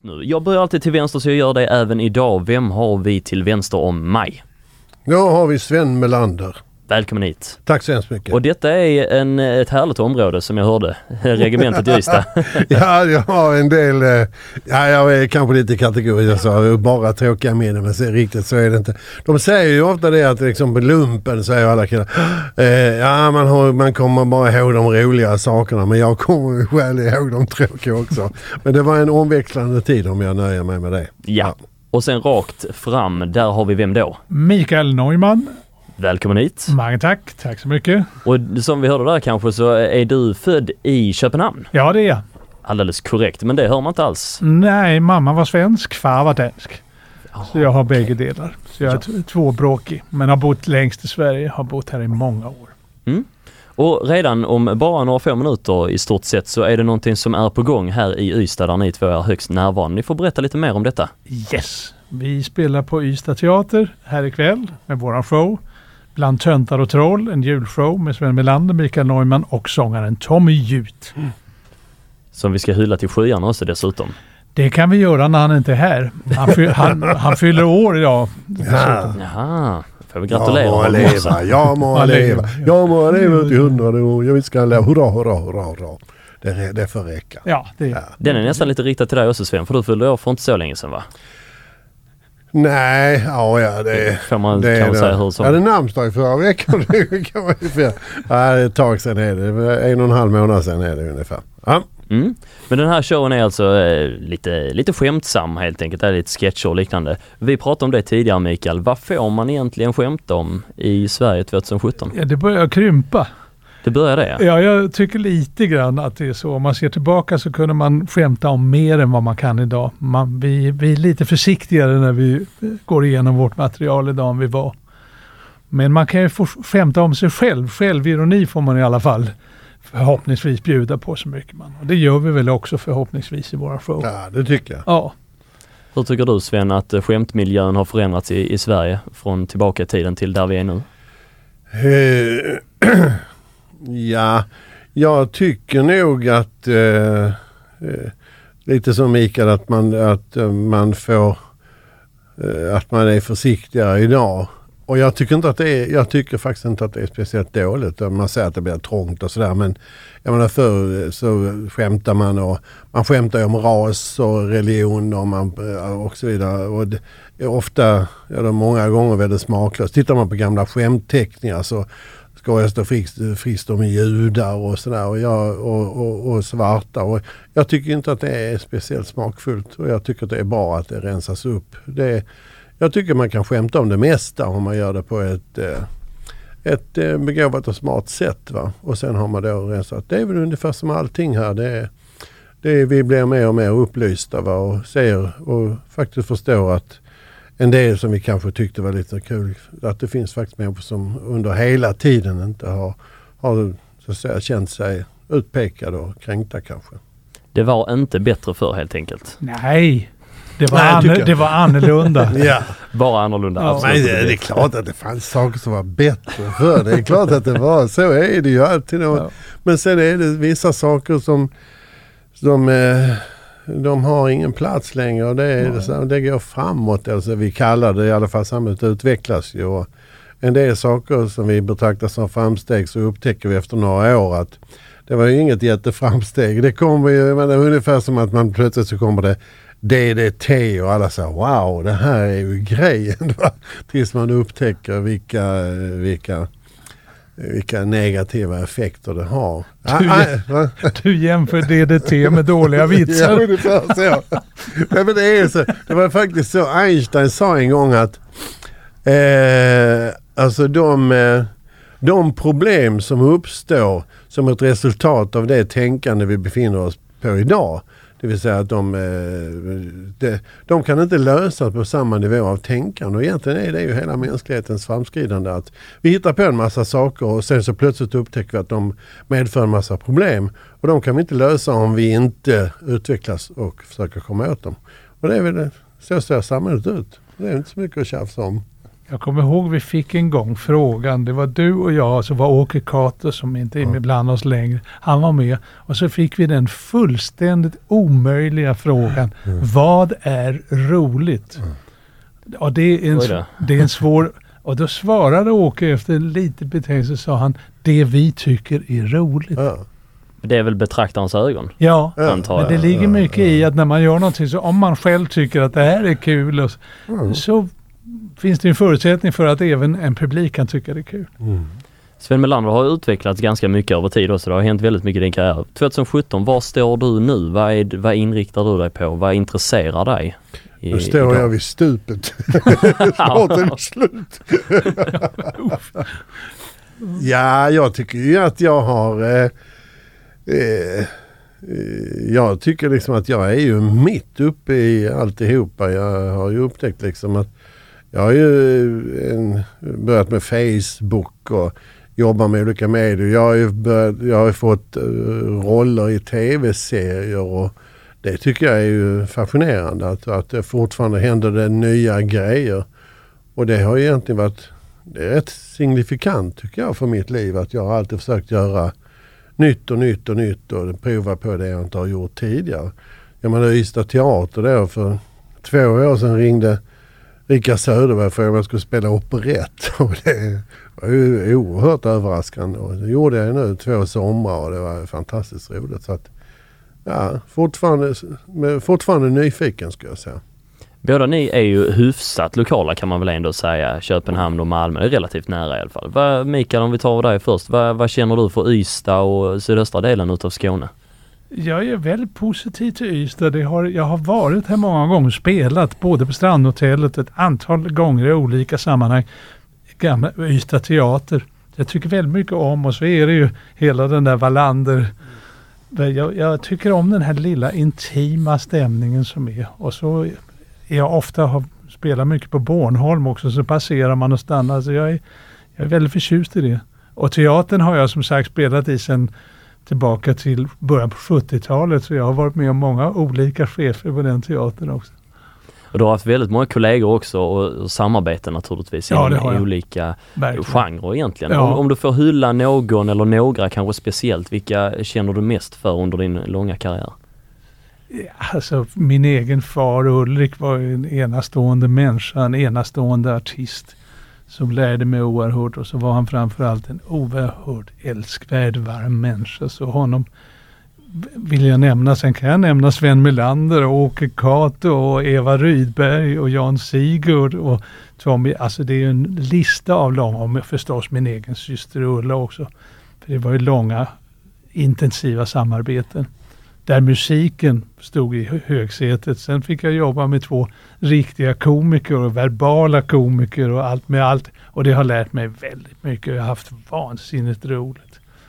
nu. Jag börjar alltid till vänster så jag gör det även idag. Vem har vi till vänster om mig? Då har vi Sven Melander. Välkommen hit. Tack så hemskt mycket. Och detta är ett härligt område som jag hörde. Regementet i Ystad. Ja, jag har en del... jag är kanske lite kategorisk. Så bara tråkiga minnen, men riktigt så är det inte. De säger ju ofta det att liksom på lumpen säger alla killar man kommer bara ihåg de roliga sakerna, men jag kommer själv ihåg de tråkiga också. Men det var en omväxlande tid om jag nöjer mig med det. Ja. Och sen rakt fram, där har vi vem då? Mikael Neumann. Välkommen hit. Många tack. Tack så mycket. Och som vi hörde där kanske så är du född i Köpenhamn. Ja, det är jag. Alldeles korrekt, men det hör man inte alls. Nej, mamma var svensk, far var dansk. Så jag har bägge delar. Så jag är tvåbråkig, men har bott längst i Sverige, har bott här i många år. Mm. Och redan om bara några få minuter i stort sett så är det någonting som är på gång här i Ystad där ni två är högst närvarande. Ni får berätta lite mer om detta. Yes! Vi spelar på Ystad teater här ikväll med våran show. Bland töntar och troll, en julshow med Sven Melander, Mikael Neumann och sångaren Tommy Jut. Som vi ska hylla till skyarna också dessutom. Det kan vi göra när han inte är här. Han fyller år idag. Jaha, får vi gratulera jag må leva till 100 år. Jag ska leva, hurra. Det får räcka. Ja, Den är nästan lite riktad till dig också, Sven, för du fyllde år för inte så länge sedan, va? Nej, det får man kan säga hur som. Ja, det namnsdag förra veckan. Det kan man ju säga. Ja, ett tag sedan är det. 1,5 månad sedan är det ungefär. Ja. Mm. Men den här showen är alltså lite skämtsam helt enkelt. Det är lite sketcher och liknande. Vi pratade om det tidigare, Mikael. Vad får man egentligen skämta om i Sverige 2017? Ja, det börjar krympa. Det börjar det, ja. Ja, jag tycker lite grann att det är så. Om man ser tillbaka så kunde man skämta om mer än vad man kan idag. Vi är lite försiktigare när vi går igenom vårt material idag än vi var. Men man kan ju få skämta om sig själv. Självironi får man i alla fall förhoppningsvis bjuda på så mycket man. Och det gör vi väl också förhoppningsvis i våra show. Ja, det tycker jag. Ja. Hur tycker du, Sven, att skämtmiljön har förändrats i Sverige från tillbaka i tiden till där vi är nu? Ja, jag tycker nog att lite som Mikael att man får att man är försiktigare idag. Och jag tycker faktiskt inte att det är speciellt dåligt. Man säger att det blir trångt och sådär, men jag menar förr så skämtar man och man skämtar om ras och religion och så vidare. Och det är ofta, många gånger väldigt smaklöst. Tittar man på gamla skämtteckningar så ska jag stå frist med judar och sådär och svarta. Och jag tycker inte att det är speciellt smakfullt och jag tycker att det är bra att det rensas upp. Jag tycker man kan skämta om det mesta om man gör det på ett begåvat och smart sätt. Va? Och sen har man då rensat. Det är väl ungefär som allting här. Vi blir mer och mer upplysta, va? Och ser och faktiskt förstår att en del som vi kanske tyckte var lite kul, att det finns faktiskt människor som under hela tiden inte har så att säga, känt sig utpekade och kränkta kanske. Det var inte bättre för helt enkelt. Nej, det var annorlunda. Ja. Bara annorlunda. Ja. Men det är klart att det fanns saker som var bättre för. Det är klart att det var. Så är det ju alltid. Ja. Men sen är det vissa saker som de har ingen plats längre och det går framåt. Alltså, vi kallar det i alla fall, samhället utvecklas ju. Och en del saker som vi betraktar som framsteg så upptäcker vi efter några år att det var ju inget jätteframsteg. Det kommer ju ungefär som att man plötsligt så kommer det DDT och alla säger wow, det här är ju grejen. Tills man upptäcker vilka negativa effekter det har. Du jämför DDT med dåliga vitsar. Ja, ungefär så. Ja, men det är så. Det var faktiskt så. Einstein sa en gång att alltså de problem som uppstår som ett resultat av det tänkande vi befinner oss på idag, det vill säga att de kan inte lösas på samma nivå av tänkande. Och egentligen är det ju hela mänsklighetens framskridande att vi hittar på en massa saker och sen så plötsligt upptäcker vi att de medför en massa problem. Och de kan vi inte lösa om vi inte utvecklas och försöker komma åt dem. Och det är väl så ser samhället ut. Det är inte så mycket att tjafsa om. Jag kommer ihåg vi fick en gång frågan, det var du och jag, så var Åke Kato som inte är med bland oss längre, han var med och så fick vi den fullständigt omöjliga frågan, vad är roligt? Och det är en svår, och då svarade Åke efter lite betänkelse, sa han, det vi tycker är roligt. Ja. Det är väl betraktarens ögon? Ja, antar jag. Men det ligger mycket i att när man gör någonting, så om man själv tycker att det här är kul och så finns det en förutsättning för att även en publik kan tycka det är kul. Sven Melander har utvecklats ganska mycket över tid också. Det har hänt väldigt mycket i din karriär. 2017, var står du nu? Vad inriktar du dig på? Vad intresserar dig? Nu står jag vid stupet. Snart är det slut. Ja, jag tycker ju att jag har... jag tycker liksom att jag är ju mitt uppe i alltihopa. Jag har ju upptäckt liksom att jag har ju börjat med Facebook och jobbar med olika medier. Jag har fått roller i tv-serier och det tycker jag är ju fascinerande att det fortfarande händer det nya grejer. Och det har egentligen varit, det är rätt signifikant tycker jag för mitt liv, att jag har alltid försökt göra nytt och prova på det jag inte har gjort tidigare. Jag menar Ystad teater då, för 2 år sedan ringde Rickard Söderberg för att jag skulle spela operett och det var ju oerhört överraskande och det gjorde jag nu 2 somrar och det var fantastiskt roligt, så att ja, fortfarande nyfiken ska jag säga. Båda ni är ju hyfsat lokala kan man väl ändå säga. Köpenhamn och Malmö är relativt nära i alla fall. Mikael, om vi tar dig först. Vad känner du för Ystad och sydöstra delen utav Skåne? Jag är väldigt positiv till Ystad. Jag har varit här många gånger och spelat både på Strandhotellet ett antal gånger i olika sammanhang. Gamla Ystad teater. Jag tycker väldigt mycket om, och så är det ju hela den där Wallander. Jag tycker om den här lilla intima stämningen som är, och så jag har spelat mycket på Bornholm också, så passerar man och stannar, så jag är väldigt förtjust i det. Och teatern har jag som sagt spelat i sedan tillbaka till början på 70-talet, så jag har varit med om många olika chefer på den teatern också. Och du har haft väldigt många kollegor också och samarbeten naturligtvis i olika genrer egentligen. Ja. Om du får hylla någon eller några kanske speciellt, vilka känner du mest för under din långa karriär? Ja, alltså min egen far Ulrik var en enastående människa, en enastående artist som lärde mig oerhört, och så var han framförallt en oerhört älskvärd, varm människa, så honom vill jag nämna. Sen kan jag nämna Sven Melander och Åke Kato och Eva Rydberg och Jan Sigurd och Tommy. Alltså det är ju en lista av långa, och förstås min egen syster Ulla också. För det var ju långa intensiva samarbeten där musiken stod i högsätet. Sen fick jag jobba med 2 riktiga komiker och verbala komiker och allt med allt. Och det har lärt mig väldigt mycket. Jag har haft vansinnigt roligt.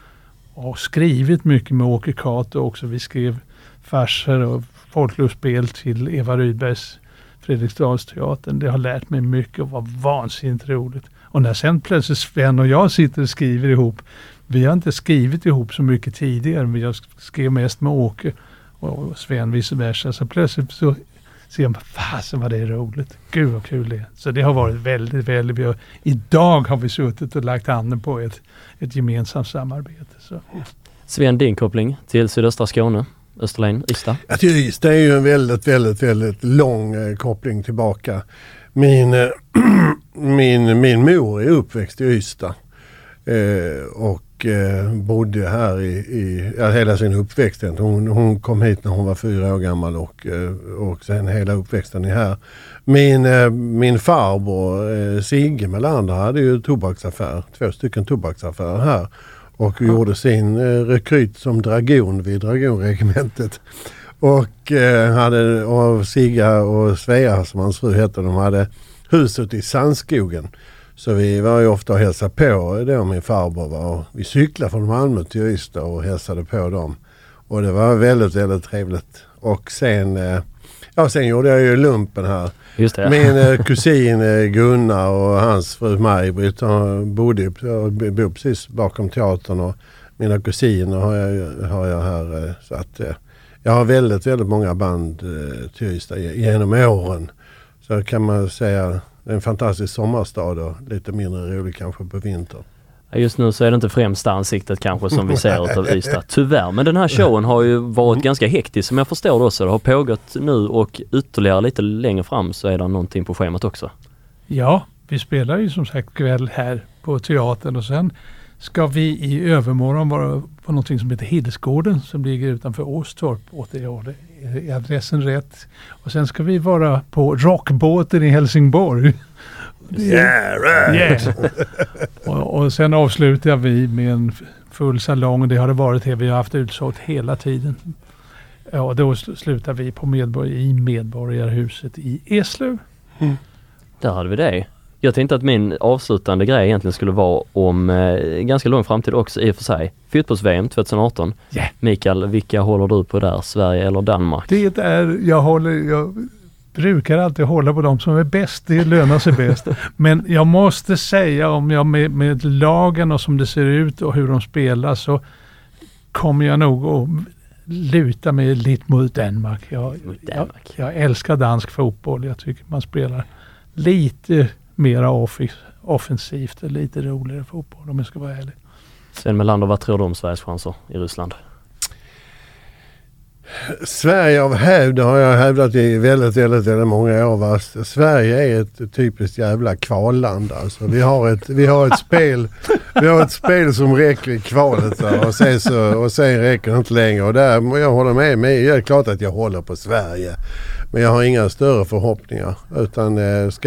Och skrivit mycket med Åke Kato också. Vi skrev farser och folklustspel till Eva Rydbergs Fredriksdalsteatern. Det har lärt mig mycket och var vansinnigt roligt. Och när sen plötsligt Sven och jag sitter och skriver ihop. Vi har inte skrivit ihop så mycket tidigare, men jag skrev mest med Åke och Sven vice versa. Så plötsligt så ser man, fasen vad det är roligt. Gud vad kul det är. Så det har varit väldigt, väldigt. Idag har vi suttit och lagt handen på ett gemensamt samarbete. Så. Sven, din koppling till sydöstra Skåne, Österlen, Ystad? Ystad är ju en väldigt, väldigt, väldigt lång koppling tillbaka. Min mor är uppväxt i Ystad. Och bodde här i hela sin uppväxt. Hon kom hit när hon var 4 år gammal och sen hela uppväxten är här. Min farbror Sigge Melander hade ju tobaksaffär, 2 stycken tobaksaffärer här och gjorde sin rekryt som dragon vid dragonregementet. Och Sigga och Svea som hans fru hette, de hade huset i Sandskogen. Så vi var ju ofta och hälsade på det min farbror var. Vi cyklade från Malmö till Ystad och hälsade på dem. Och det var väldigt, väldigt trevligt. Och sen gjorde jag ju lumpen här. Just det. Min kusin Gunnar och hans fru Maj-Britt bor precis bakom teatern, och mina kusiner har jag här. Så att jag har väldigt, väldigt många band till Ystad genom åren. Så kan man säga det är en fantastisk sommarstad och lite mindre rolig kanske på vintern. Just nu så är det inte främsta ansiktet kanske som vi ser utav Ystad, tyvärr. Men den här showen har ju varit ganska hektisk som jag förstår det också. Det har pågått nu och ytterligare lite längre fram så är det någonting på schemat också. Ja, vi spelar ju som sagt kväll här på teatern och sen ska vi i övermorgon vara på någonting som heter Hillsgården som ligger utanför Åstorp. Är adressen rätt? Och sen ska vi vara på Rockbåten i Helsingborg. Yeah. Och sen avslutar vi med en full salong. Det har det varit här. Vi har haft utsålt hela tiden. Ja, då slutar vi på Medborgarhuset i Eslöv. Där hade vi det. Jag tänkte att min avslutande grej egentligen skulle vara om ganska lång framtid också i och för sig. Fotbolls-VM 2018. Yeah. Mikael, vilka håller du på där? Sverige eller Danmark? Det är, jag brukar alltid hålla på dem som är bäst. Det lönar sig bäst. Men jag måste säga om jag med lagen och som det ser ut och hur de spelar så kommer jag nog att luta mig lite mot Danmark. Jag älskar dansk fotboll. Jag tycker man spelar lite mera offensivt och lite roligare fotboll om jag ska vara ärlig. Sven Melander, vad tror du om Sveriges chanser i Ryssland? Sverige av hävd har jag hävdat i väldigt många år. Va? Sverige är ett typiskt jävla kvalland. Alltså. Vi har ett spel som räcker i kvalet och sen räcker det inte längre. Och där jag håller med mig. Det är klart att jag håller på Sverige. Men jag har inga större förhoppningar. Utan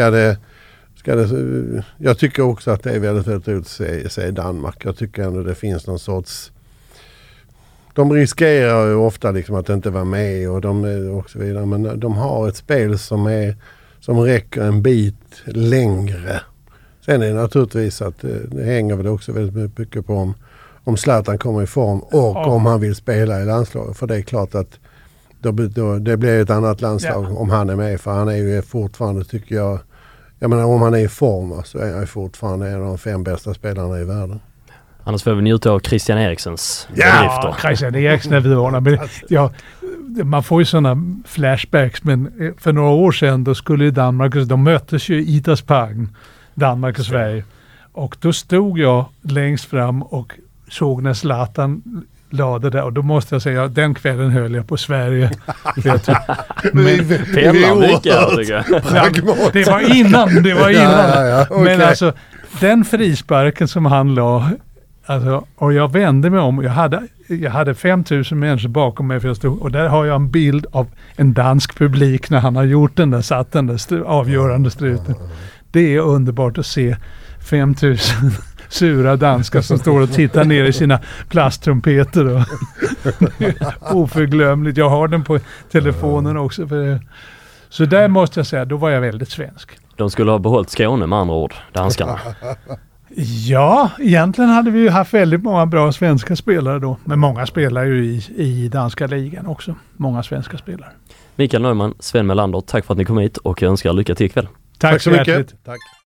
jag tycker också att det är väldigt roligt att se Danmark. Jag tycker ändå det finns någon sorts... De riskerar ju ofta liksom att inte vara med och så vidare. Men de har ett spel som räcker en bit längre. Sen är det naturligtvis att det hänger väl också väldigt mycket på om Zlatan kommer i form och om han vill spela i landslaget. För det är klart att det blir ett annat landslag om han är med. För han är ju fortfarande, tycker jag menar om han är i form så är han fortfarande en av de 5 bästa spelarna i världen. Annars får vi njuta av Christian Eriksens bedrifter. Ja, Christian Eriksen är vidare. Man får ju sådana flashbacks, men för några år sedan då skulle Danmark, de möttes ju i Idrottsparken, Danmark och Sverige. Och då stod jag längst fram och såg när Zlatan lade där och då måste jag säga den kvällen höll jag på Sverige. Det var innan. Ja, okay. Men alltså den frisparken som han la, alltså, och jag vände mig om. Jag hade 5000 människor bakom mig för jag stod, och där har jag en bild av en dansk publik när han har gjort satt den där avgörande struten. Det är underbart att se 5000 sura danskar som står och tittar ner i sina plasttrumpeter. Oförglömligt. Jag har den på telefonen också. Så där måste jag säga, då var jag väldigt svensk. De skulle ha behållit Skåne med andra ord, danskarna. Ja, egentligen hade vi ju haft väldigt många bra svenska spelare då. Men många spelar ju i danska ligan också. Många svenska spelare. Mikael Neumann, Sven Melander, tack för att ni kom hit och jag önskar lycka till ikväll. Tack så mycket. Tack.